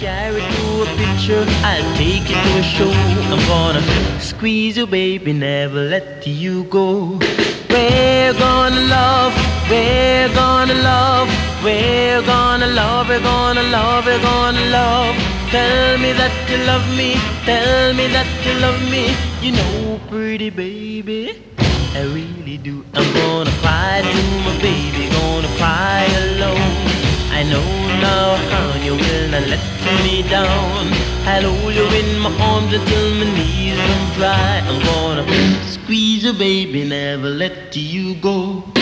carry to a picture, I'll take you to a show. I'm gonna squeeze you, baby, never let you go. We're gonna love, we're gonna love, we're gonna love, we're gonna love, we're gonna love. Tell me that you love me, tell me that you love me. You know, pretty baby, I really do. I'm gonna cry to my baby, gonna cry alone. I know now how you will not let me down. I'll hold you in my arms until my knees run dry. I'm gonna squeeze you, baby, never let you go.